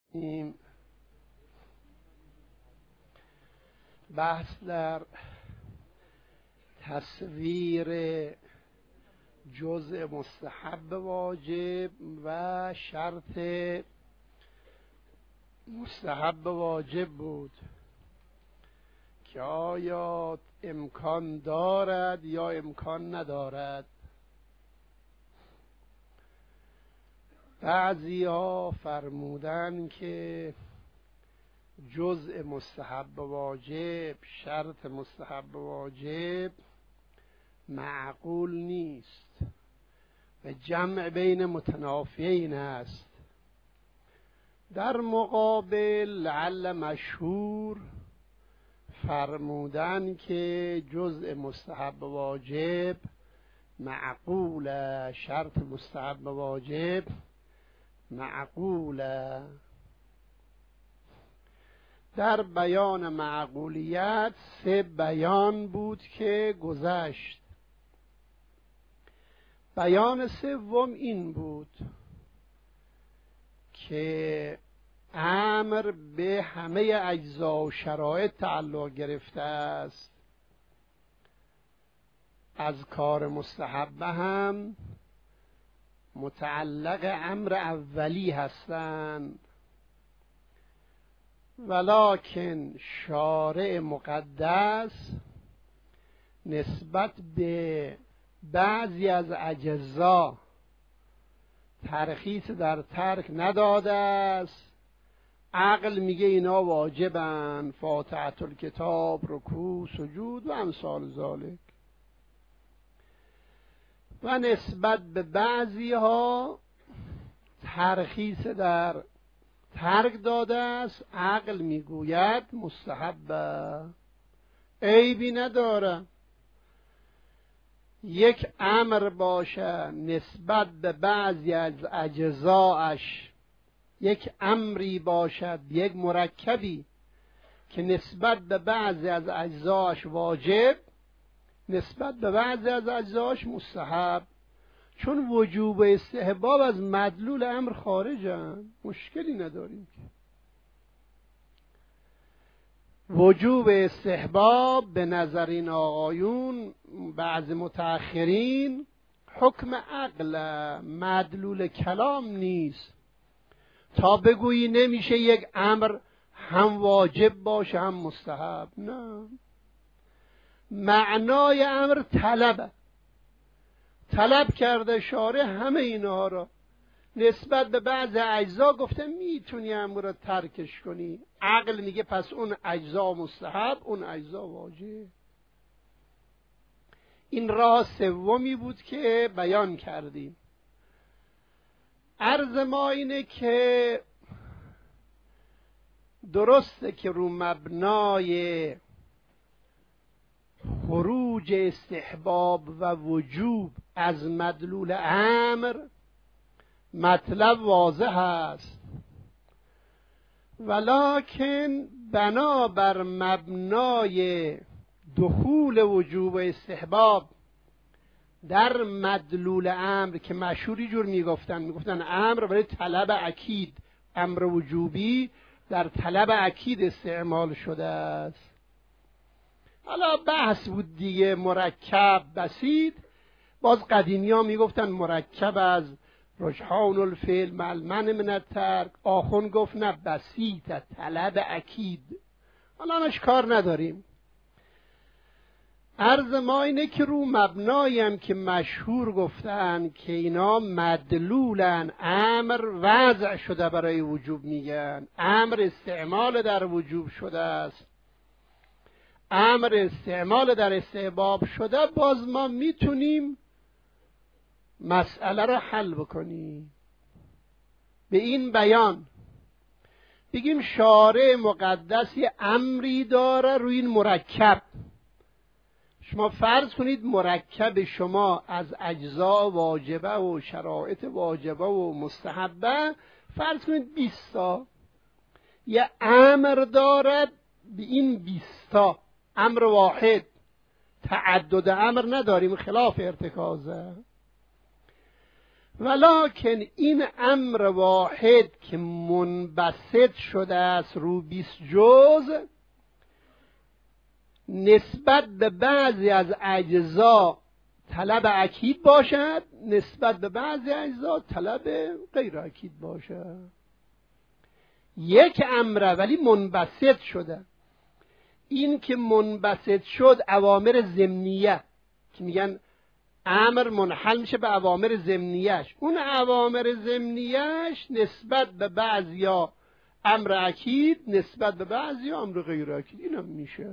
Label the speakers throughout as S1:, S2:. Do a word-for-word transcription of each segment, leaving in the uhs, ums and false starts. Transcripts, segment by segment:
S1: این بحث در تصویر جزء مستحب واجب و شرط مستحب واجب بود که آیا امکان دارد یا امکان ندارد. بعضی ها فرمودن که جزء مستحب واجب، شرط مستحب واجب معقول نیست و جمع بین متنافیین است. در مقابل لعل مشهور فرمودن که جزء مستحب واجب معقول، شرط مستحب واجب معقول. در بیان معقولیت سه بیان بود که گذشت. بیان سوم این بود که امر به همه اجزا و شرایط تعلق گرفته است. از کار مستحب هم متعلق امر اولی هستند، ولکن شارع مقدس نسبت به بعضی از اجزا ترخیص در ترک نداده است. عقل میگه اینا واجبن، فاتحه الکتاب، رکوع، سجود و امثال ذالک، و نسبت به بعضی ها ترخیص در ترک داده است. عقل میگوید مستحبه، عیبی نداره. یک امر باشه نسبت به بعضی از اجزاش، یک امری باشد، یک مرکبی که نسبت به بعضی از اجزاش واجب، نسبت به بعضی از اجزاش مستحب. چون وجوب استحباب از مدلول امر خارجن، مشکلی نداریم که وجوب استحباب به نظر این آقایون بعض متأخرین حکم عقل، مدلول کلام نیست. تا بگویی نمیشه یک امر هم واجب باشه هم مستحب، نه، معنای امر طلبه، طلب کرده شارع همه اینها را، نسبت به بعض اجزا گفته میتونی امر را ترکش کنی. عقل میگه پس اون اجزا مستحب، اون اجزا واجب. این راه سومی بود که بیان کردیم. عرض ما اینه که درسته که رو مبنای خروج استحباب و وجوب از مدلول امر مطلب واضح است، ولکن بنابر مبنای دخول وجوب و استحباب در مدلول امر که مشهوری جور میگفتن میگفتن امر برای طلب اکید، امر وجوبی در طلب اکید استعمال شده است. حالا بحث بود دیگه، مرکب بسیط. باز قدیمی ها میگفتن مرکب از رجحان الفعل ملمن من الترک، آخون گفت نه بسیط طلب اکید. حالا نش کار نداریم. عرض ما اینه که رو مبنایی هم که مشهور گفتن که اینا مدلولن، امر وضع شده برای وجوب، میگن امر استعمال در وجوب شده است، امر استعمال در استحباب شده، باز ما میتونیم مسئله را حل بکنیم. به این بیان بگیم شارع مقدس یه امری داره روی این مرکب. شما فرض کنید مرکب شما از اجزا واجبه و شرایط واجبه و مستحبه فرض کنید بیست تا، یه امر دارد به این بیست تا، امر واحد، تعدد امر نداریم، خلاف ارتکازه. ولکن این امر واحد که منبسط شده است رو بیست جز، نسبت به بعضی از اجزا طلب اکید باشد، نسبت به بعضی اجزا طلب غیر اکید باشد. یک امره ولی منبسط شده. این که منبسط شد اوامر ضمنیه که میگن امر منحل میشه به اوامر ضمنیش، اون اوامر ضمنیش نسبت به بعضیا امر اکید، نسبت به بعضیا امر غیر اکید، اینم میشه.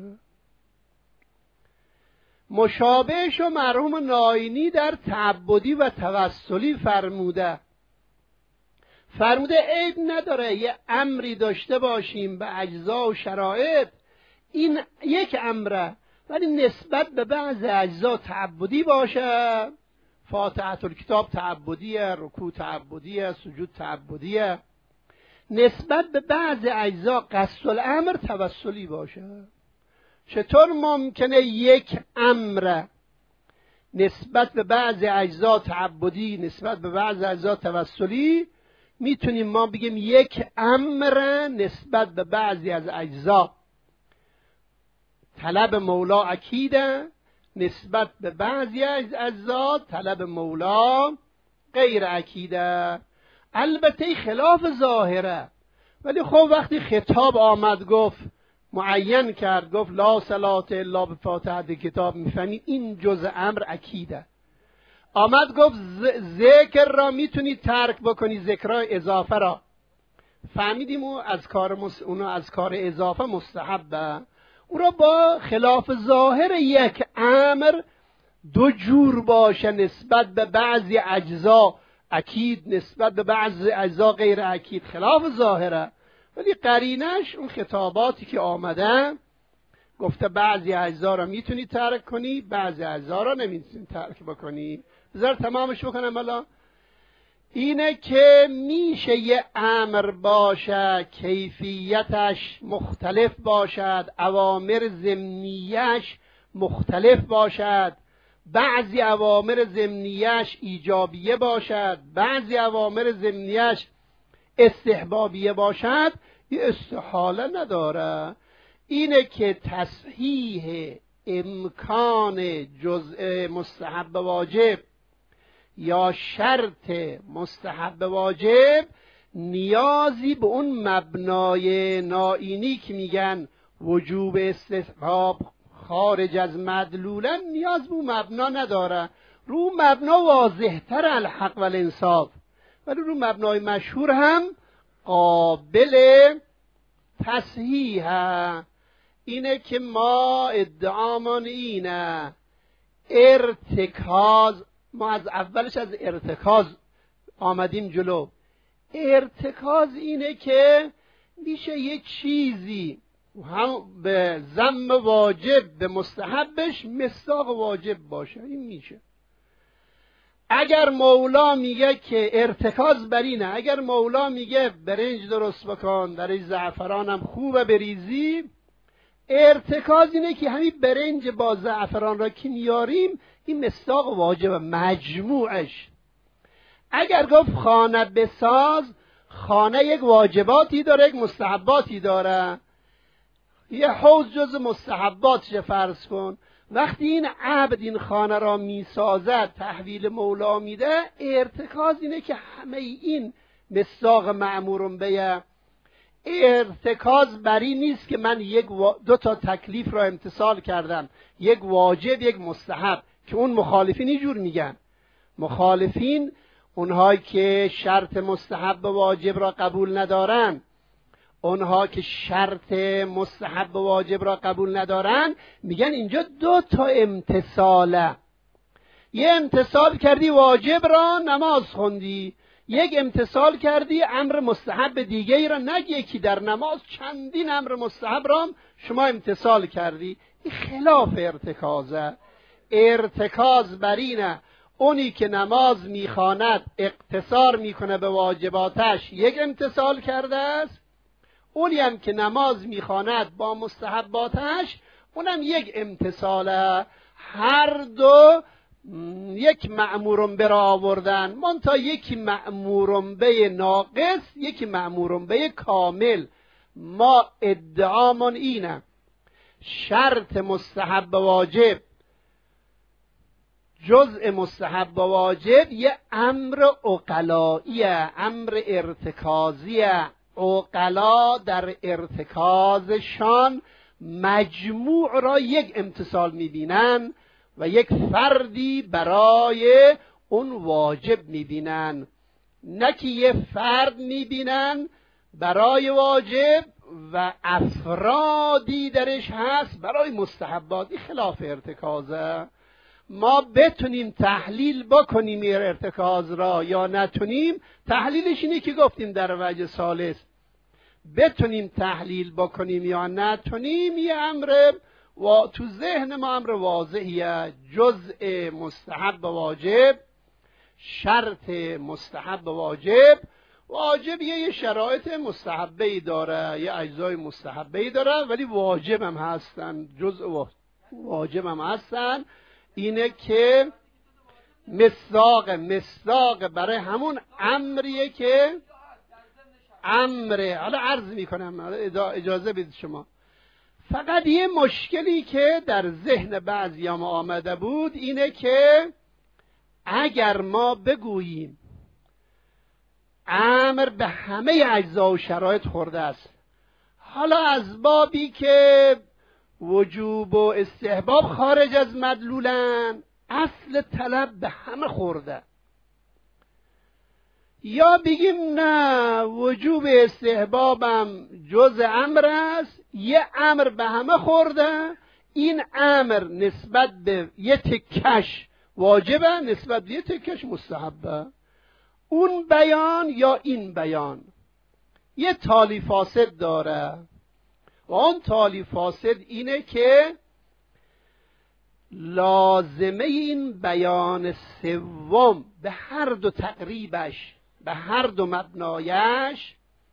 S1: مشابهش و مرحوم ناینی در تعبدی و توسلی فرموده فرموده عیب نداره یه امری داشته باشیم به اجزا و شرایط، این یک امره ولی نسبت به بعض اجزا تعبدی باشه. فاتحه الکتاب تعبدیه، رکوع تعبدیه، سجود تعبدیه. نسبت به بعض اجزا قصد الامر توسلی باشه. چطور ممکنه یک امر نسبت به بعض اجزا تعبدی، نسبت به بعض اجزا توسلی؟ میتونیم ما بگیم یک امر نسبت به بعضی از اجزا طلب مولا اکیده، نسبت به بعضی از اجزا طلب مولا غیر اکیده. البته خلاف ظاهره، ولی خب وقتی خطاب آمد گفت معین کرد، گفت لا صلاة الا بفاتحه کتاب، میفهمید این جزء امر اکیده. آمد گفت ذکر را میتونی ترک بکنی، ذکرای اضافه را فهمیدیم او از کار مس... اونو از کار اضافه مستحبه. او را با خلاف ظاهر یک امر دو جور باشه، نسبت به بعضی اجزا اکید، نسبت به بعضی اجزا غیر اکید، خلاف ظاهره. ولی قرینش اون خطاباتی که آمده گفته بعضی اجزا را میتونی ترک کنی، بعضی اجزا را نمیتونی ترک بکنی. بذار تمامش بکنم. حالا اینه که میشه یه امر باشه کیفیتش مختلف باشد، اوامر ضمنیش مختلف باشد، بعضی اوامر ضمنیش ایجابیه باشد، بعضی اوامر ضمنیش استحبابیه باشد، این استحاله نداره. اینه که تصحیح امکان جزء مستحب واجب یا شرط مستحب واجب نیازی به اون مبنای نائینی که میگن وجوب استحباب خارج از مدلولن، نیاز به اون مبنا نداره. رو مبنا واضح‌تر الحق و الانصاف، ولی رو مبنای مشهور هم قابل تصحیح. اینه که ما ادعامان اینه ارتکاز، ما از اولش از ارتکاز آمدیم جلو. ارتکاز اینه که میشه یه چیزی هم به ذم واجب به مستحبش مصداق واجب باشه، این میشه. اگر مولا میگه که ارتکاز بر اینه، اگر مولا میگه برنج درست بکن، در زعفران هم خوبه بریزی، ارتکاز اینه که همین برنج با زعفران را که میاریم این مصداق واجب مجموعش. اگر گفت خانه بساز، خانه یک واجباتی داره یک مستحباتی داره، یه حوض جز مستحباتش فرض کن. وقتی این عبد این خانه را میسازد تحویل مولا میده، ارتکاز اینه که همه این مصداق مأمورون به. ارتکاز بری نیست که من یک و... دو تا تکلیف را امتثال کردم، یک واجب یک مستحب، که اون مخالفین اینجور میگن. مخالفین اونهایی که شرط مستحب واجب را قبول ندارن، اونها که شرط مستحب واجب را قبول ندارن، میگن اینجا دو تا امتثاله. یه امتثال کردی واجب را نماز خوندی، یک امتثال کردی امر مستحب دیگه ای را، نگی یکی در نماز چندین امر مستحب را شما امتثال کردی. این خلاف ارتکازه. ارتکاز بر اینه اونی که نماز میخواند اقتصار میکنه به واجباتش یک امتثال کرده است، اونی هم که نماز میخواند با مستحباتش اونم یک امتثاله. هر دو یک مأمورم به را آوردن، منتها یکی مأمورم به ناقص، یکی مأمورم به کامل. ما ادعامون اینه شرط مستحب و واجب، جزء مستحب و واجب یه امر عقلاییه، امر ارتکازیه. عقلا در ارتکازشان مجموع را یک امتصال میبینن و یک فردی برای اون واجب میبینن، نه که یه فرد میبینن برای واجب و افرادی درش هست برای مستحبات. این خلاف ارتکازه. ما بتونیم تحلیل بکنیم این ارتکاز را یا نتونیم، تحلیلش اینه که گفتیم در وجه ثالث، بتونیم تحلیل بکنیم یا نتونیم یه امر و تو ذهن ما امر واضحیه. جزء مستحب و واجب، شرط مستحب و واجب. واجب یه شرایط مستحبه‌ای داره، یه اجزای مستحبه‌ای داره، ولی واجب هم هستن، جزء واجب هم هستن. اینه که مصداق مصداق برای همون امریه که امره. حالا عرض میکنم، اجازه بدید شما. فقط یه مشکلی که در ذهن بعضی ما آمده بود اینه که اگر ما بگوییم امر به همه اجزا و شرایط خورده است، حالا از بابی که وجوب و استحباب خارج از مدلولن، اصل طلب به همه خورده، یا بگیم نه وجوب استحبابم جز امر است، یه امر به همه خورده، این امر نسبت به یه تکش واجبه، نسبت به یه تکش مستحبه. اون بیان یا این بیان یه تالی فاسد داره و اون تالی فاسد اینه که لازمه این بیان سوم به هر دو تقریبش، به هر دو مبنایش،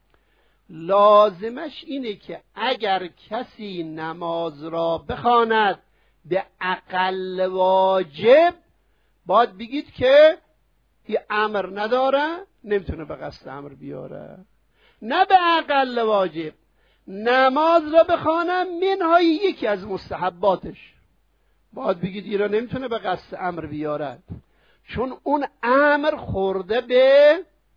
S1: لازمش اینه که اگر کسی نماز را بخواند به اقل واجب، باید بگید که این امر نداره، نمیتونه به قصد امر بیاره. نه به اقل واجب، نماز را بخوانم منهای یکی از مستحباتش، باید بگید این را نمیتونه به قصد امر بیارد، چون اون امر خورده به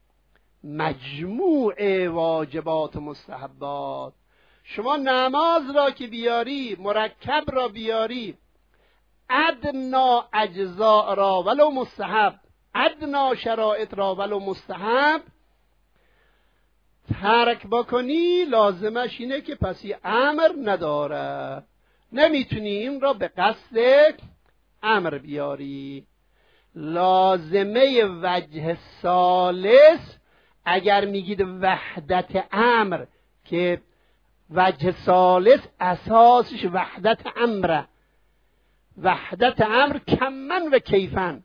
S1: مجموع واجبات و مستحبات. شما نماز را که بیاری، مرکب را بیاری، ادنا اجزاء را ولو مستحب، ادنا شرایط را ولو مستحب ترک بکنی، لازمش اینه که پس این امر نداره، نمیتونی این را به قصد امر بیاری. لازمه وجه ثالث، اگر میگید وحدت امر، که وجه ثالث اساسش وحدت امره، وحدت امر کمن و کیفن.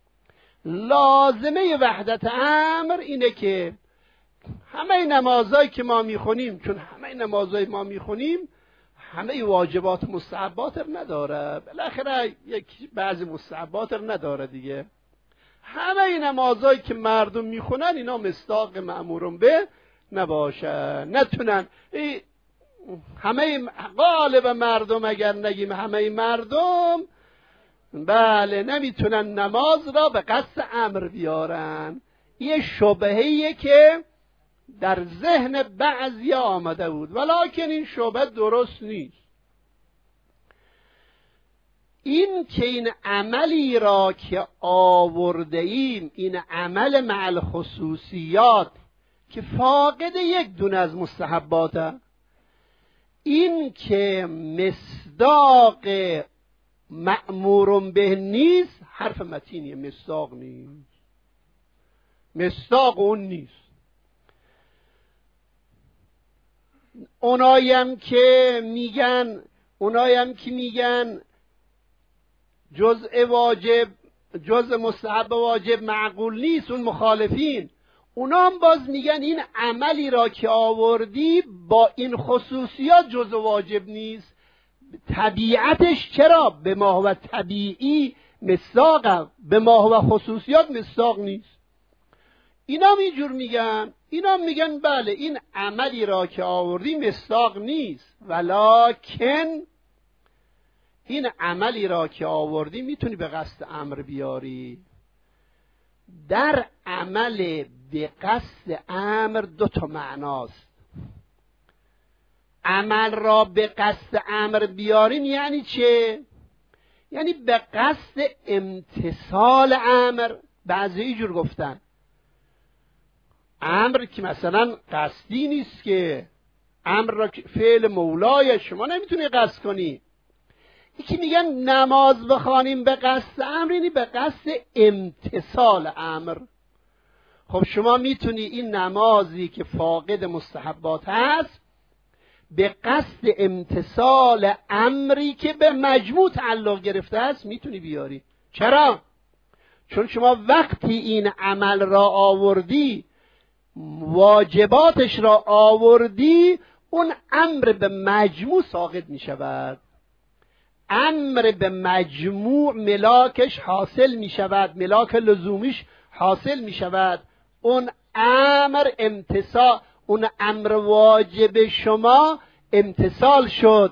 S1: لازمه وحدت امر اینه که همه نمازهایی که ما میخونیم، چون همه نمازهای ما میخونیم همه واجبات مستحبات نداره، بالاخره یک بعضی مستحبات نداره دیگه. همه نمازهایی که مردم میخونن اینا مصداق مأمورم به نباشه، نتونن همه غالب مردم، اگر نگیم همه مردم، بله نمیتونن نماز را به قصد امر بیارن. یه شبهه‌ایه که در ذهن بعضی آمده بود، ولکن این شبهه درست نیست. این که این عملی را که آورده ایم، این عمل مع الخصوصیات که فاقد یک دونه از مستحباته، این که مصداق مأمورم به نیست، حرف متینیه، مصداق نیست، مصداق اون نیست. اونایم که میگن اونایم که میگن جزء واجب جزء مستحب واجب معقول نیست، اون مخالفین، اونا هم باز میگن این عملی را که آوردی با این خصوصیات جزء واجب نیست. طبیعتش چرا به ما و طبیعی مصداق به ما و خصوصیات مصداق نیست. اینا اینجور میگن، اینا میگن بله این عملی را که آوردی مصداق نیست، ولکن این عملی را که آوردی میتونی به قصد امر بیاری. در عمل به قصد امر دو تا معناست. عمل را به قصد امر بیاریم یعنی چه؟ یعنی به قصد امتثال امر. بعضی اینجور گفتن امر که مثلا قصدی نیست، که امر را فعل مولای شما نمیتونی قصد کنی. یکی میگن نماز بخوانیم به قصد امر یعنی به قصد امتثال امر. خب شما میتونی این نمازی که فاقد مستحبات هست به قصد امتثال امری که به مجموع تعلق گرفته است میتونی بیاری. چرا؟ چون شما وقتی این عمل را آوردی، واجباتش را آوردی، اون امر به مجموع ساقط می شود. امر به مجموع ملاکش حاصل می شود، ملاک لزومیش حاصل می شود. اون امر امتثال، اون امر واجب شما امتثال شد.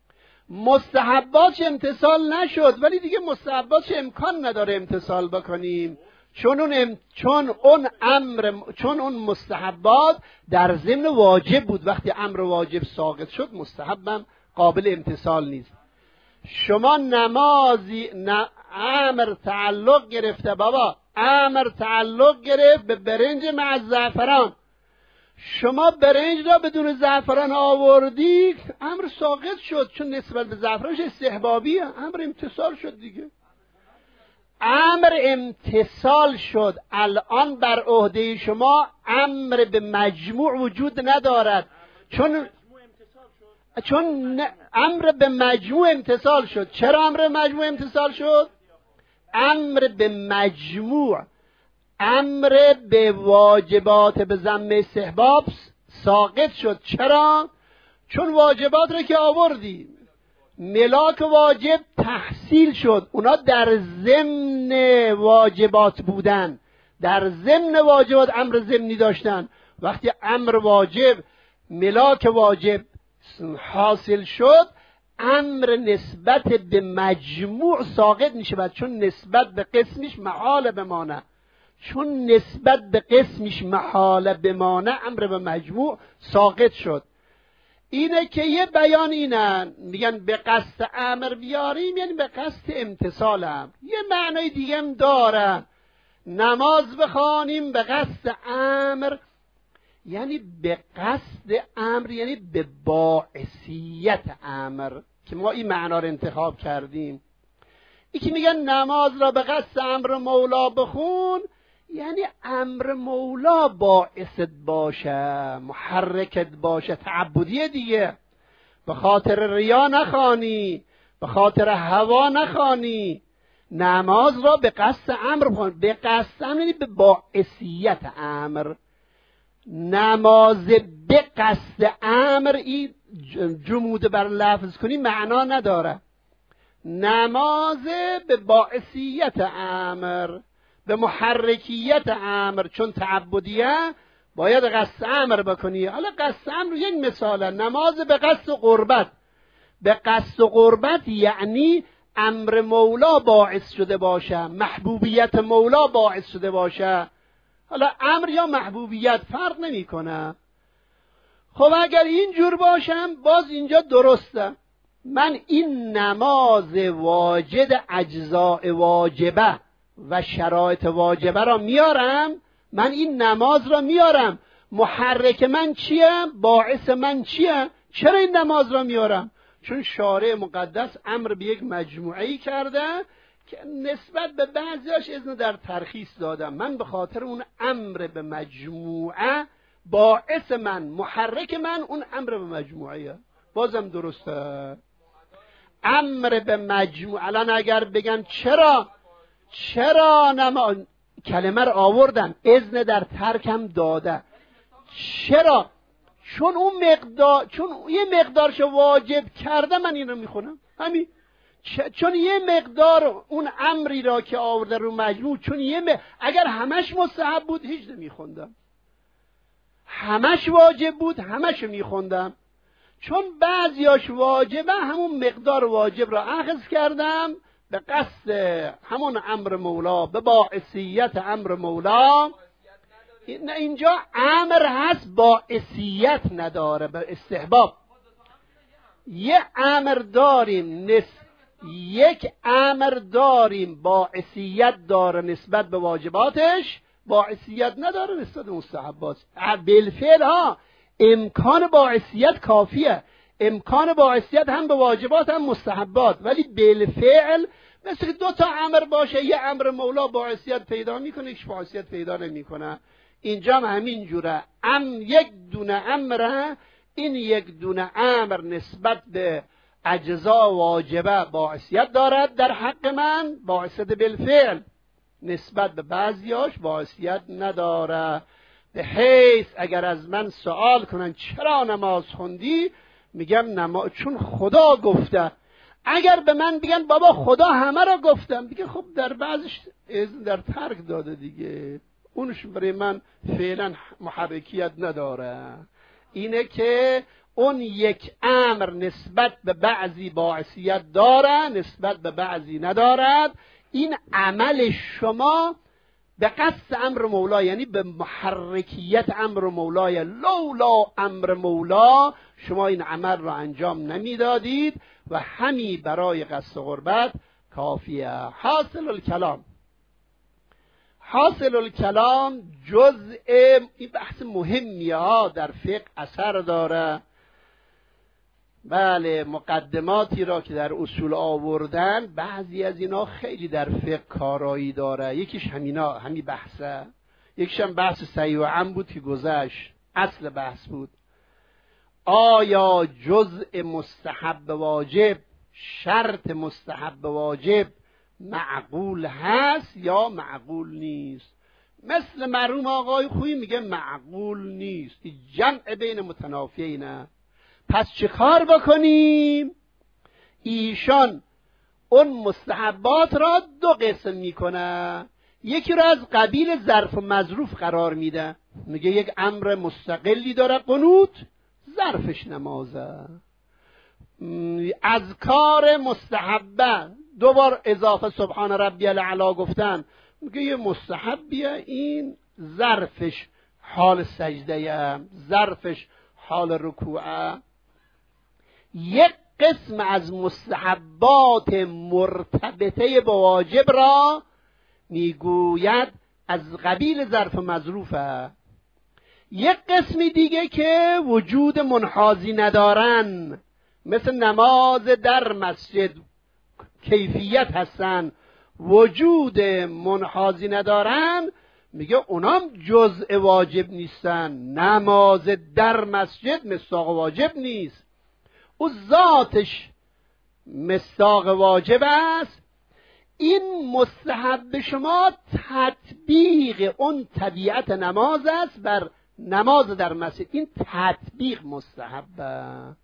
S1: مستحباتش امتثال نشد، ولی دیگه مستحباتش امکان نداره امتثال بکنیم، چون اون ام... چون اون امر چون اون مستحبات در ضمن واجب بود. وقتی امر واجب ساقط شد مستحبم قابل امتثال نیست. شما نمازی ن... امر تعلق گرفته، بابا امر تعلق گرفت به برنج مع زعفران، شما برنج را بدون زعفران آوردی، امر ساقط شد، چون نسبت به زعفرانش استحبابیه، امر امتثال شد دیگه. امر امتثال شد. الان بر عهده شما امر به مجموع وجود ندارد، چون چون امر به مجموع امتثال شد. چرا امر به مجموع امتثال شد؟ امر به مجموع، امر به واجبات به ضمن استحباب ساقط شد. چرا؟ چون واجبات رو که آوردی، ملاک واجب تحصیل شد، اونا در ضمن واجبات بودن، در ضمن واجبات امر ضمنی داشتن. وقتی امر واجب، ملاک واجب حاصل شد، امر نسبت به مجموع ساقط می شود، چون نسبت به قسمش محال بمانه، چون نسبت به قسمش محال بمانه امر به مجموع ساقط شد. اینه که یه بیان اینن، میگن به قصد امر بیاریم یعنی به قصد امتثال امر. یه معنای دیگه هم داره، نماز بخوانیم به قصد امر یعنی به قصد امر یعنی به باعثیت امر، که ما این معنا رو انتخاب کردیم. یکی میگن نماز را به قصد امر مولا بخون یعنی امر مولا باعثت باشه، محرکت باشه، تعبدیه دیگه. به خاطر ریا نخوانی، به خاطر هوا نخوانی، نماز را به قصد امر بخون. به قصد امر یعنی به باعثیت امر. نماز به قصد امر این جمود بر لفظ کنی معنا نداره. نماز به باعثیت امر، به محرکیت امر، چون تعبدیه باید قصد امر بکنی. حالا قصد امر یک مثاله، نماز به قصد قربت. به قصد قربت یعنی امر مولا باعث شده باشه، محبوبیت مولا باعث شده باشه. حالا امر یا محبوبیت فرق نمی کنه. خب اگر اینجور باشم باز اینجا درسته، من این نماز واجد اجزاء واجبه و شرایط واجبه را میارم، من این نماز را میارم، محرک من چیه؟ باعث من چیه؟ چرا این نماز را میارم؟ چون شارع مقدس امر به یک مجموعه‌ای کرده که نسبت به بعضیاش اذن در ترخیص دادم. من به خاطر اون امر به مجموعه، باعث من، محرک من اون امر به مجموعه، بازم درسته. امر به مجموعه. الان اگر بگم چرا چرا نما کلمه رو آوردم، اذن در ترکم داده، چرا؟ چون اون مقدار، چون یه مقدارشو واجب کرده من این رو میخونم. همین چون یه مقدار اون امری را که آورده رو مجموع، چون یه م... اگر همش مستحب بود هیچ نمیخوندم، همش واجب بود همش میخوندم. چون بعضیاش واجبه همون مقدار واجب را اخذ کردم به قصد همون امر مولا، به باعثیت امر مولا. نه اینجا امر هست باعثیت نداره، به استحباب. یه امر داریم نس... یک امر داریم باعثیت داره نسبت به واجباتش، باعثیت نداره نسبت به مستحبات. بالفعل ها امکان باعثیت کافیه، امکان باعثیت هم به واجبات هم مستحبات، ولی بالفعل مثل دو تا امر باشه، یه امر مولا باعثیت پیدا میکنه، یک باعثیت پیدا نمیکنه. اینجا هم همین جوره، ام یک دونه امره، این یک دونه امر نسبت به اجزا واجبه باعثیت دارد در حق من، باعثیت بالفعل، نسبت به بعضیاش باعثیت نداره. به حیث اگر از من سوال کنن چرا نماز خوندی، میگم نماز چون خدا گفته. اگر به من بگن بابا خدا همه را گفتم، بگه خب در بعضش اذن در ترک داده دیگه، اونش برای من فعلا محرکیت نداره. اینه که اون یک امر نسبت به بعضی باعثیت داره، نسبت به بعضی ندارد. این عمل شما به قصد امر مولا، یعنی به محرکیت امر مولای، لولا امر مولا شما این عمل را انجام نمیدادید و همی برای قصد قربت کافیه. حاصل الکلام، حاصل الکلام جزء این بحث مهمیه ها در فقه اثر داره. بله، مقدماتی را که در اصول آوردن، بعضی از اینا خیلی در فقه کارایی داره. یکیش همینا، همین بحثه. یکیش هم بحث صحیح و عم بود که گذشت، اصل بحث بود. آیا جزء مستحب واجب، شرط مستحب واجب معقول هست یا معقول نیست؟ مثل مرحوم آقای خویی میگه معقول نیست، جمع بین متنافیینه. پس چه کار بکنیم؟ ایشان اون مستحبات را دو قسم میکنه، یکی را از قبیل ظرف و مظروف قرار میده، میگه یک امر مستقلی داره قنوت، ظرفش نمازه. از کار مستحبه دو بار اضافه سبحان ربی الاعلی گفتن، میگه یه مستحبیه، این ظرفش حال سجده، ظرفش حال رکوعه. یک قسم از مستحبات مرتبطه با واجب را میگوید از قبیل ظرف مظروفه. یک قسم دیگه که وجود منحازی ندارن، مثل نماز در مسجد کیفیت هستن، وجود منحازی ندارن، میگه اونام جزء واجب نیستن. نماز در مسجد مصداق واجب نیست، او ذاتش مصداق واجب است. این مستحب شما تطبیق اون طبیعت نماز است بر نماز در مسجد، این تطبیق مستحبه.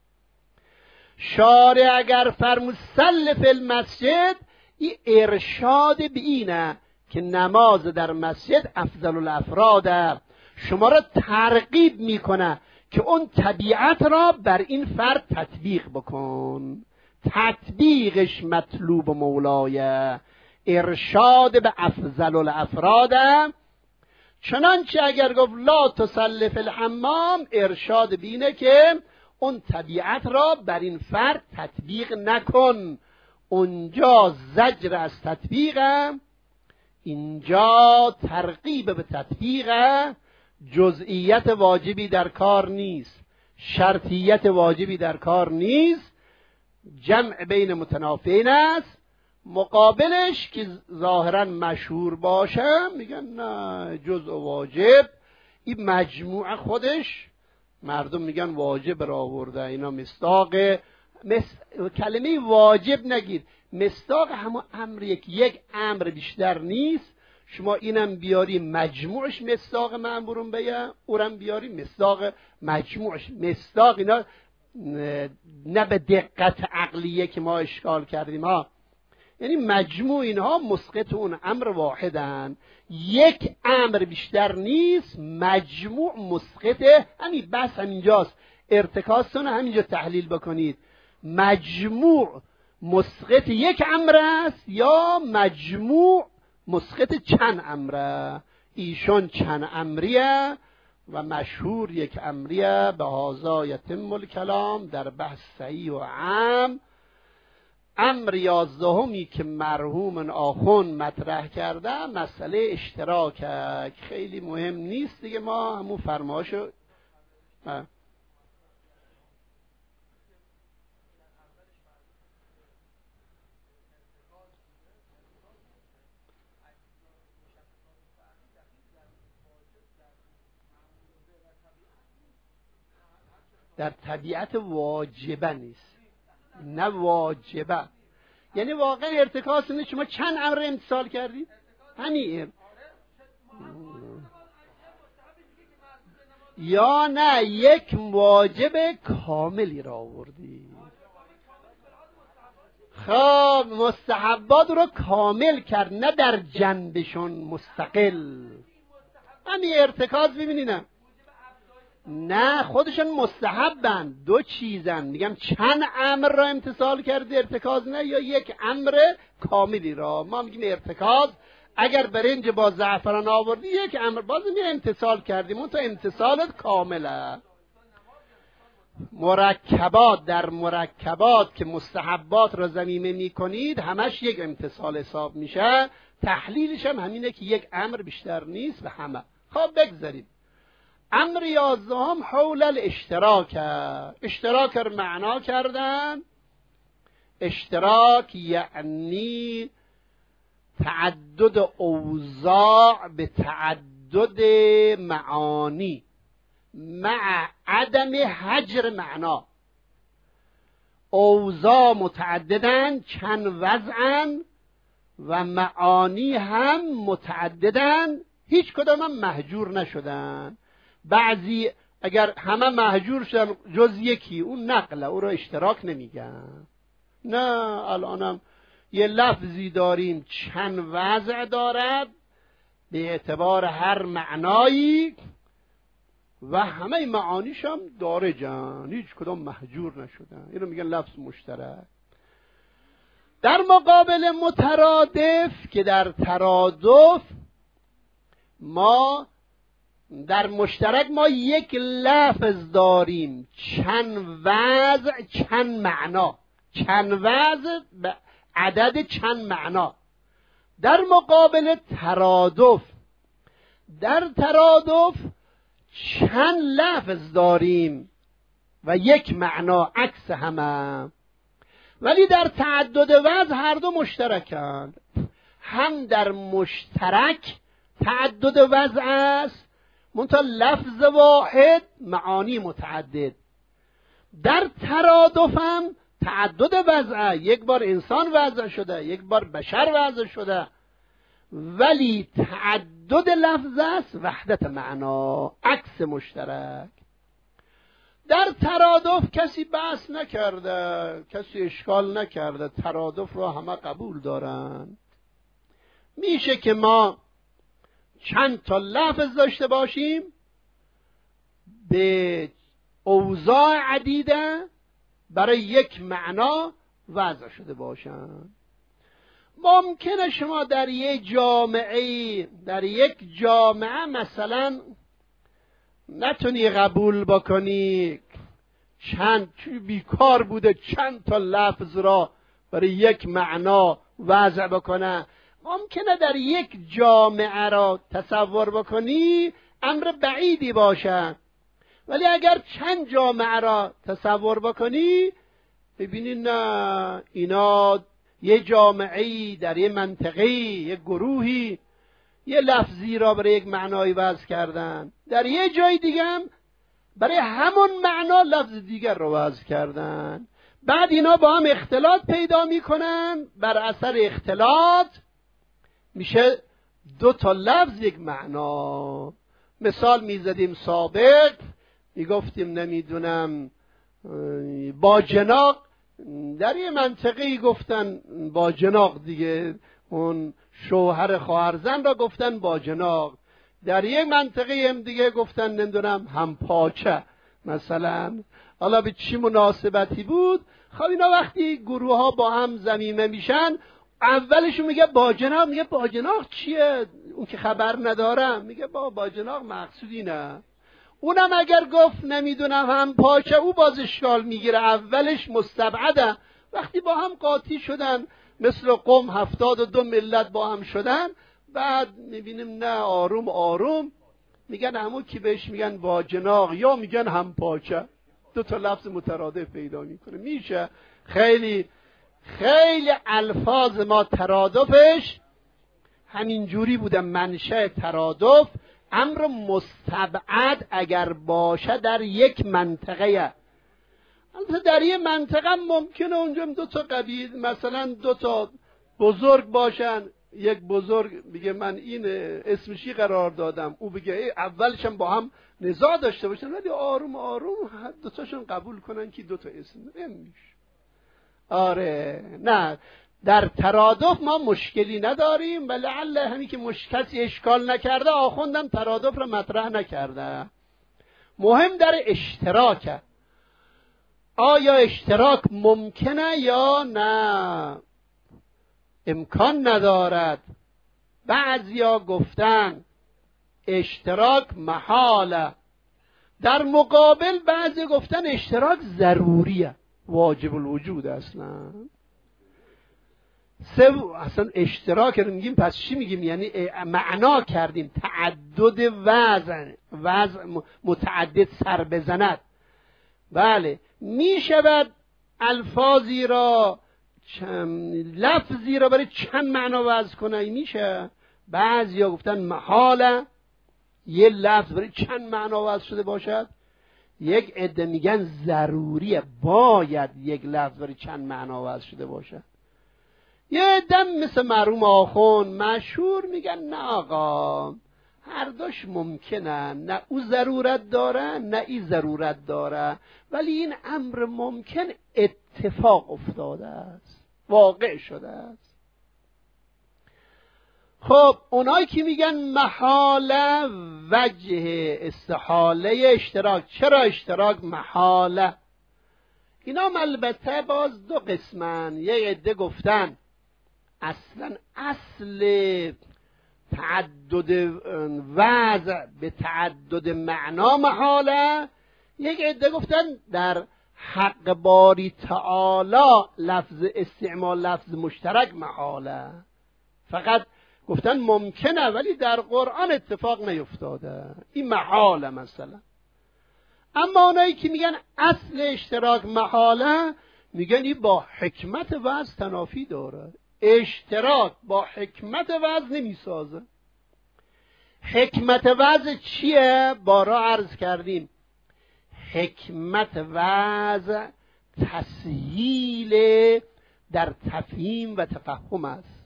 S1: شارع اگر فرمود صل فی المسجد، این ارشاد به اینه که نماز در مسجد افضل الافراده، شما را ترغیب میکنه که اون طبیعت را بر این فرد تطبیق بکن. تطبیقش مطلوب مولایه، ارشاد به افضل الافراده. چنانچه اگر گفت لا تصلی فی الحمام، ارشاد بینه که اون طبیعت را بر این فرد تطبیق نکن. اونجا زجر از تطبیقه، اینجا ترغیب به تطبیقه. جزئیت واجبی در کار نیست، شرطیت واجبی در کار نیست، جمع بین متنافین است. مقابلش که ظاهرا مشهور باشه میگن نه جزء واجب، این مجموعه خودش مردم میگن واجب را آورده، اینا مصداق مس... کلمه واجب نگیر، مصداق همون امر، یک یک امر بیشتر نیست. شما اینم بیاری مجموعش مصداق مأمورون بیه، اونم بیاری مصداق مجموعش. مصداق اینا نه به دقت عقلیه که ما اشکال کردیم ها. یعنی مجموع اینها مسقط اون امر واحدن، یک امر بیشتر نیست، مجموع مسقطه. همین بس همینجاست، ارتکازتون همینجا تحلیل بکنید. مجموع مسقط یک امر است یا مجموع مسقط چند امره؟ ایشون چند امریه و مشهور یک امریه. به هذا یتم الکلام در بحث صحیح و عام. امر یازدهمی که مرحوم آخوند مطرح کرده مسئله اشتراک، خیلی مهم نیست دیگه، ما همون فرمایشو در طبیعت واجبه نیست، نه واجبه. یعنی واقعا ارتکاز نیست. شما چند امر امتثال کردید؟ همین یا نه یک واجب کاملی را آوردی؟ خب مستحبات رو کامل کرد، نه در جنبشون مستقل. همین ارتکاز ببینید، نه خودشون مستحبن، دو چیزن. میگم چند امر را امتثال کرده ارتکاز، نه یا یک امر کاملی را. ما میگیم ارتکاز اگر برنج با زعفران آوردی یک امر، باز میگه امتثال کردیم، اون تو امتثالت کامله. مرکبات، در مرکبات که مستحبات را ضمیمه میکنید همش یک امتثال حساب میشه. تحلیلش هم همینه که یک امر بیشتر نیست به همه. خب بگذاریم. امر یازدهم حول الاشتراک. اشتراک رو معنا کردن. اشتراک یعنی تعدد اوضاع به تعدد معانی مع عدم حجر معنا. اوضاع متعددن، چند وضعن، و معانی هم متعددن، هیچ کدام هم محجور نشدن. بعضی اگر همه محجور شدن جز یکی، اون نقله، او را اشتراک نمیگن. نه الانم یه لفظی داریم چند وضع دارد به اعتبار هر معنایی و همه معانیش هم دارجن، هیچ کدام محجور نشدن. اینو میگن لفظ مشترک. در مقابل مترادف که در ترادف ما در مشترک ما یک لفظ داریم، چند وضع چند معنا، چند وضع به عدد چند معنا. در مقابل ترادف، در ترادف چند لفظ داریم و یک معنا عکس همه. ولی در تعدد وضع هر دو مشترکند. هم در مشترک تعدد وضع است، منتها لفظ واحد معانی متعدد. در ترادف هم تعدد وضع، یک بار انسان وضع شده، یک بار بشر وضع شده، ولی تعدد لفظ است، وحدت معنا، عکس مشترک. در ترادف کسی بحث نکرده، کسی اشکال نکرده، ترادف را همه قبول دارن. میشه که ما چند تا لفظ داشته باشیم به اوضاع عدیده برای یک معنا وضع شده باشن. ممکنه شما در یک جامعه در یک جامعه مثلا نتونی قبول بکنی، چند بیکار بوده چند تا لفظ را برای یک معنا وضع بکنه. ممکنه در یک جامعه را تصور بکنی امر بعیدی باشه، ولی اگر چند جامعه را تصور بکنی ببینی نه، اینا یه جامعه‌ای در یه منطقه‌ای، یه گروهی یه لفظی را برای یک معنایی وضع کردن، در یه جای دیگه هم برای همون معنا لفظ دیگر را وضع کردن. بعد اینا با هم اختلاط پیدا میکنن، بر اثر اختلاط میشه دو تا لفظ یک معنا. مثال میزدیم سابق، میگفتیم نمیدونم با جناق در یه منطقه‌ای گفتن با جناق دیگه، اون شوهر خواهرزن را گفتن با جناق، در یک منطقه هم دیگه گفتن نمیدونم هم پاچه مثلا. حالا به چی مناسبتی بود؟ خب اینا وقتی گروه ها با هم ضمیمه میشن، اولشون میگه با جناق، میگه با جناق چیه؟ اون که خبر ندارم میگه با با جناق مقصودی نه. اونم اگر گفت نمیدونم هم پاچه، او باز اشکال میگیره، اولش مستبعده. وقتی با هم قاطی شدن مثل قوم هفتاد و دو ملت با هم شدن، بعد میبینیم نه آروم آروم میگن همون کی بهش میگن با جناق یا میگن هم پاچه، دو تا لفظ مترادف پیدا میکنه. میشه خیلی خیلی الفاظ ما ترادفش همینجوری بوده، منشأ ترادف امر مستبعد اگر باشه در یک منطقه. البته در یک منطقه ممکنه اونجا دو تا قبیل مثلا دو تا بزرگ باشن، یک بزرگ بگه من این اسمشی قرار دادم، او بگه اولشم با هم نزاع داشته باشن، ولی آروم آروم دو تاشون قبول کنن که دو تا اسم نمیشه. آره نه، در ترادف ما مشکلی نداریم، ولی لعل همین که کسی اشکال نکرده آخوندم ترادف رو مطرح نکرده. مهم در اشتراکه، آیا اشتراک ممکنه یا نه؟ امکان ندارد. بعضیا گفتن اشتراک محاله، در مقابل بعضی گفتن اشتراک ضروریه، واجب الوجود. اصلا سه اصلا اشتراک رو میگیم پس چی میگیم؟ یعنی معنا کردیم تعدد وزن، وزن متعدد سر بزند. بله میشود الفاظی را لفظی را برای چند معنا وضع کنه، میشه. بعضیا گفتن محاله، یه لفظ برای چند معنا وضع شده باشد. یک عده میگن ضروریه، باید یک لفظ برای چند معنا وضع شده باشد. یه عده مثل مرحوم آخوند مشهور میگن نه آقا، هر دوش ممکنه، نه او ضرورت داره نه ای ضرورت داره، ولی این امر ممکن اتفاق افتاده است، واقع شده است. خب اونایی که میگن محاله وجه استحاله اشتراک، چرا اشتراک محاله؟ اینا البته باز دو قسمن. یه عده گفتن اصلا اصل تعدد وضع به تعدد معنا محاله. یک عده گفتن در حق باری تعالی لفظ استعمال لفظ مشترک محاله، فقط گفتن ممکنه ولی در قرآن اتفاق نیفتاده، این محاله مثلا. اما اونایی که میگن اصل اشتراک محاله، میگن این با حکمت وضع تنافی داره، اشتراک با حکمت وضع نمیسازه. حکمت وضع چیه؟ بارا عرض کردیم حکمت وضع تسهیل در تفهیم و تفهم است.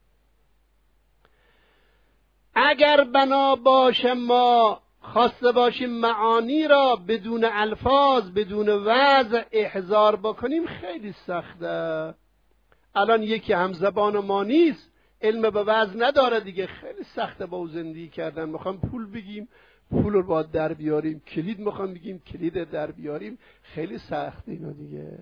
S1: اگر بنا باشه ما خواسته باشیم معانی را بدون الفاظ بدون وضع احضار بکنیم خیلی سخته. الان یکی همزبان ما نیست، علم به وضع نداره دیگه، خیلی سخته با او زندگی کردن. میخوام پول بگیم پول رو باید در بیاریم، کلید میخوام بگیم کلید در بیاریم، خیلی سخته اینا دیگه.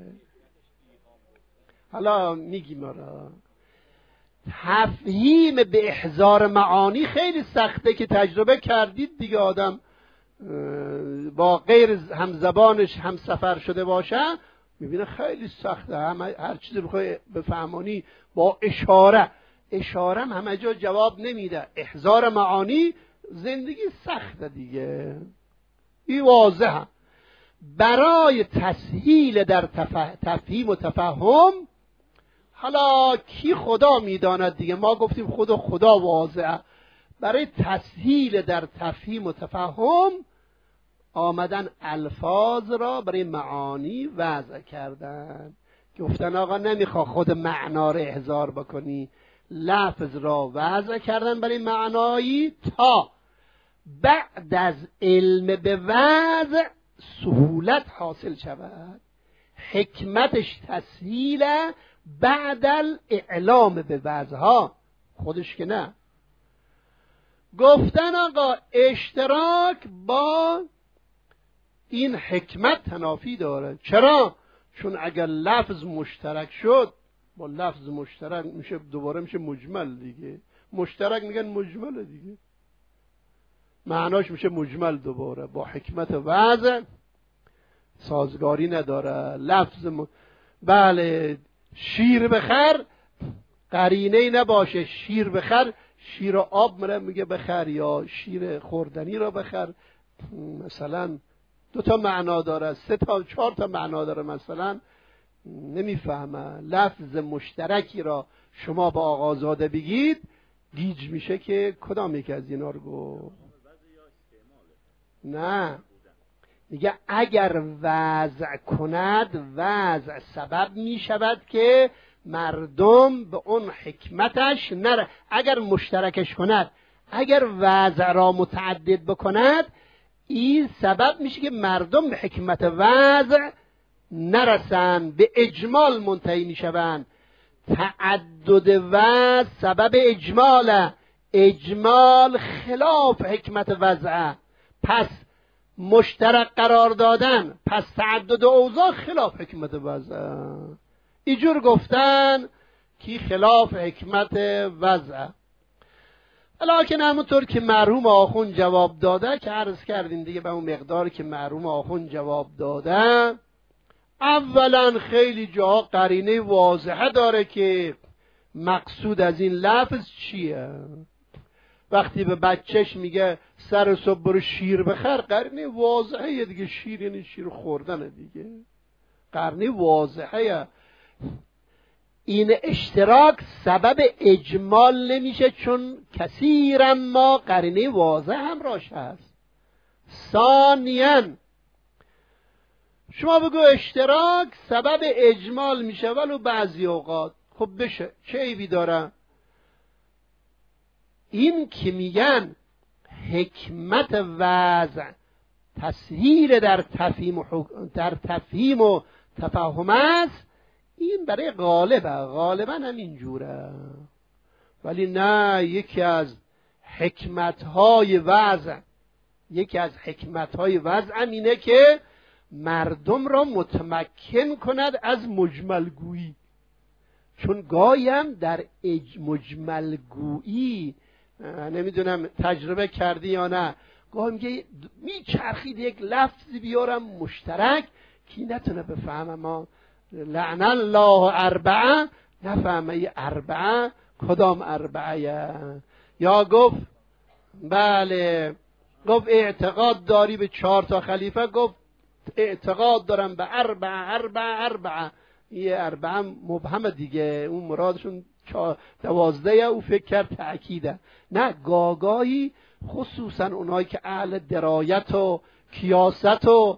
S1: حالا میگیم آره تفهیم به احضار معانی خیلی سخته که تجربه کردید دیگه. آدم با غیر همزبانش هم سفر شده باشه میبینه خیلی سخته. هم هر چیزی بخوای بفهمانی با اشاره، اشاره هم همه جا جواب نمیده. احضار معانی زندگی سخته دیگه، این واضحه. برای تسهیل در تفهیم و تفهم، حالا کی خدا میداند دیگه، ما گفتیم خدا خدا واضحه. برای تسهیل در تفهیم و تفهم آمدن الفاظ را برای معانی وضع کردن. گفتن آقا نمیخوا خود معنا را احضار بکنی، لفظ را وضع کردن برای معنایی تا بعد از علم به وضع سهولت حاصل شود. حکمتش تسهیل بعد الاعلام به وضعها، خودش که نه. گفتن آقا اشتراک با این حکمت تنافی داره. چرا؟ چون اگر لفظ مشترک شد، با لفظ مشترک میشه دوباره میشه مجمل دیگه. مشترک میگن مجمل دیگه، معناش میشه مجمل دوباره. با حکمت وضع سازگاری نداره لفظ م... بله شیر بخر قرینه نباشه. شیر بخر، شیر آب میره میگه بخر، یا شیر خوردنی را بخر. مثلا دو تا معنا داره، سه تا چهار تا معنا داره. مثلا نمیفهمه. لفظ مشترکی را شما با آقازاده بگید گیج میشه که کدام یکی از اینا رو گفت. نه، میگه اگر وضع کند، وضع سبب میشود که مردم به اون حکمتش نره. اگر مشترکش کند، اگر وضع را متعدد بکند، این سبب میشه که مردم به حکمت وضع نرسن، به اجمال منتهی میشوند. تعدد وضع سبب اجماله، اجمال خلاف حکمت وضع. پس مشترک قرار دادن، پس تعدد اوضاع خلاف حکمت وضع. اینجور گفتن که خلاف حکمت وضع. لکن همونطور که مرحوم آخوند جواب داده که عرض کردیم دیگه، به اون مقدار که مرحوم آخوند جواب داده، اولا خیلی جاها قرینه واضحه داره که مقصود از این لفظ چیه. وقتی به بچهش میگه سر صبح برو شیر بخر، قرینه واضحه دیگه. شیر یعنی شیر خوردن دیگه، قرینه واضحه. این اشتراک سبب اجمال نمیشه، چون کثیرا ما قرینه واضح هم راش هست. ثانیاً شما بگو اشتراک سبب اجمال میشه، ولو بعضی اوقات خب بشه، چه عیبی داره؟ این که میگن حکمت وضع تسهیل در تفهیم و, حک... در تفهیم و تفهم است، این برای غالبه، غالبا هم اینجوره. ولی نه، یکی از حکمتهای وضع یکی از حکمتهای وضع اینه که مردم را متمکن کند از مجملگویی. چون گایم در مجملگویی، نمیدونم تجربه کردی یا نه، گاهی میگه میچرخید یک لفظی بیارم مشترک کی نتونه بفهمه. ما لعن الله اربعه، نفهمه ای اربعه کدام اربعه. یا گفت بله، گفت اعتقاد داری به چهار تا خلیفه، گفت اعتقاد دارم به اربعه اربعه اربعه. یه اربعه مبهم دیگه، اون مرادشون دوازده، او فکر کرد تأکیده. نه، گاگاهی خصوصا اونایی که اهل درایت و کیاست و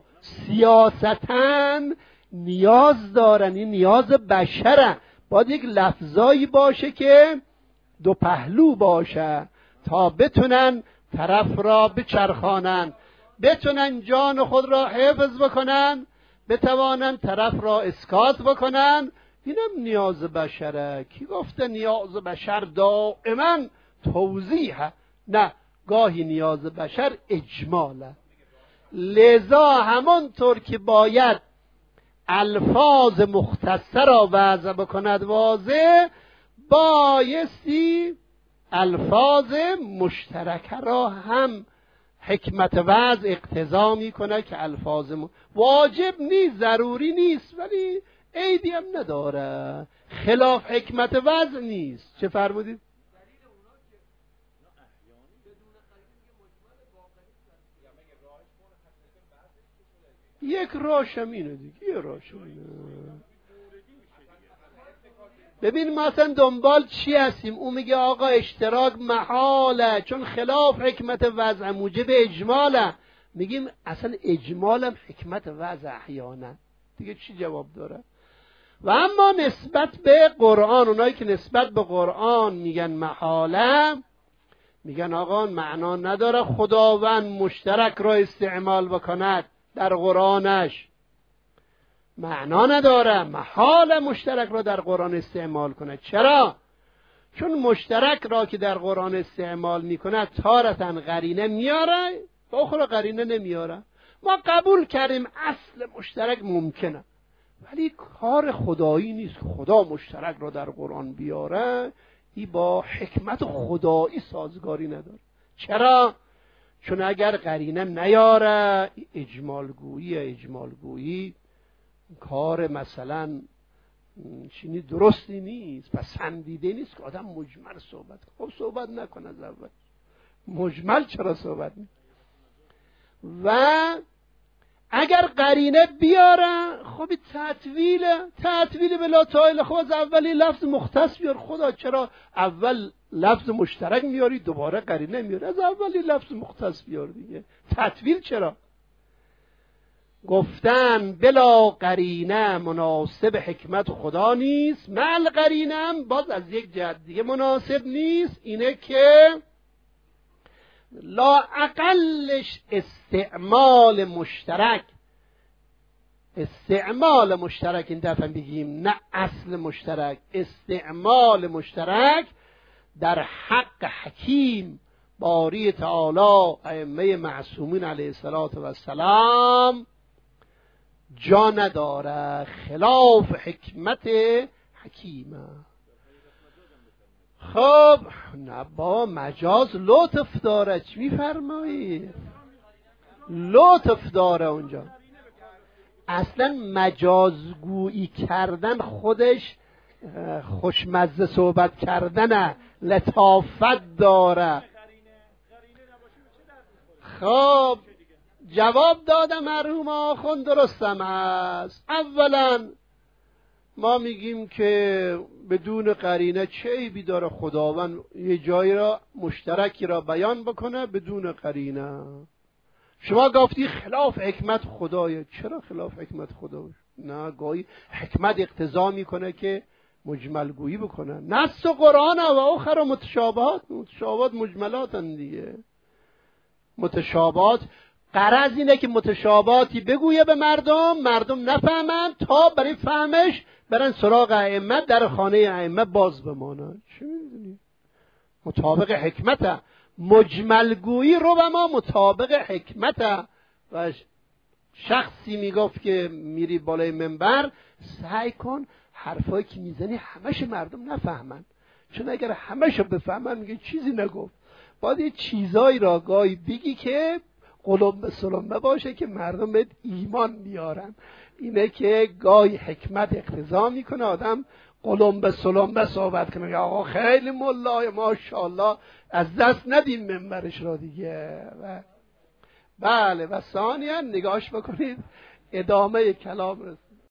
S1: سیاستن نیاز دارن، این نیاز بشره. باید یک لفظایی باشه که دو پهلو باشه تا بتونن طرف را بچرخانن، بتونن جان خود را حفظ بکنن، بتوانن طرف را اسکات بکنن. اینم نیاز بشره. کی گفته نیاز بشر دائما توضیح؟ نه، گاهی نیاز بشر اجماله. لذا همانطور که باید الفاظ مختصر را وضع بکند واضح، بایستی الفاظ مشترکه را هم حکمت وضع اقتضا میکنه که الفاظ م... واجب نیست، ضروری نیست، ولی عیبی هم نداره، خلاف حکمت وضع نیست. چه فرمودید؟ یک راشم اینه دیگه، یه راشم اینه. ببین ما اصلا دنبال چی هستیم؟ اون میگه آقا اشتراک محاله چون خلاف حکمت وضع موجب اجماله. میگیم اصلا اجمالم حکمت وضع احیانا دیگه، چی جواب داره؟ و اما نسبت به قرآن، اونایی که نسبت به قرآن میگن محاله، میگن آقا معنا نداره خداوند مشترک را استعمال بکند در قرآنش. معنا نداره. محال مشترک را در قرآن استعمال کنه. چرا؟ چون مشترک را که در قرآن استعمال میکنه تارتاً قرینه میاره و اخرى قرینه نمیاره. ما قبول کردیم اصل مشترک ممکنه، ولی کار خدایی نیست. خدا مشترک را در قرآن بیاره، این با حکمت خدایی سازگاری نداره. چرا؟ چون اگر قرینه نیاره اجمالگویی اجمالگویی کار مثلا چینی درستی نیست، پسندیده نیست که آدم مجمل صحبت کنه. خب صحبت نکنه از اول، مجمل چرا صحبت نیست؟ و اگر قرینه بیاره خب تطویله، تطویل بلا تایل. خب از اولی لفظ مختص بیار. خدا چرا اول لفظ مشترک میاری دوباره قرینه میاری؟ از اولی لفظ مختص بیار دیگه. تطویل چرا؟ گفتن بلا قرینه مناسب حکمت خدا نیست. مع قرینه هم باز از یک جهت دیگه مناسب نیست، اینه که لا اقلش استعمال مشترک، استعمال مشترک این دفعه بگیم نه اصل مشترک، استعمال مشترک در حق حکیم باری تعالی ائمه معصومین علیه السلام جا نداره، خلاف حکمت حکیمه. خب نه با مجاز لطف داره. چی میفرمایی؟ لطف داره اونجا. اصلا مجازگویی کردن خودش خوشمزه صحبت کردنه، لطافت داره. خب جواب دادم مرحوم آخوند درستم هست. اولا ما میگیم که بدون قرینه چه عیبی داره خداوند یه جایی را مشترکی را بیان بکنه بدون قرینه؟ شما گفتی خلاف حکمت خدایه. چرا خلاف حکمت خدا؟ نه، گاهی حکمت اقتضا میکنه که مجمل گویی بکنه. نص قرآن و آخر متشابهات، متشابهات مجملات هم دیگه. متشابهات غرض اینه که متشابهاتی بگویه به مردم، مردم نفهمن تا برای فهمش برن سراغ ائمه، در خانه ائمه باز بمانن. چی میدونی؟ مطابق حکمته. مجملگویی رو به ما مطابق حکمته. و شخصی میگفت که میری بالای منبر سعی کن حرفایی که میزنی همش مردم نفهمن، چون اگر همش رو بفهمن میگه چیزی نگفت. باید یه چیزایی را گاهی بگی که قلم به سلمه باشه که مردم بهت ایمان میارن. اینه که گاهی حکمت اقتضا میکنه آدم قلم به سلمه صحبت کنه. آقا خیلی ملای ماشاءالله، از دست ندیم منبرش را دیگه. و بله و ثانیا نگاش بکنید ادامه کلام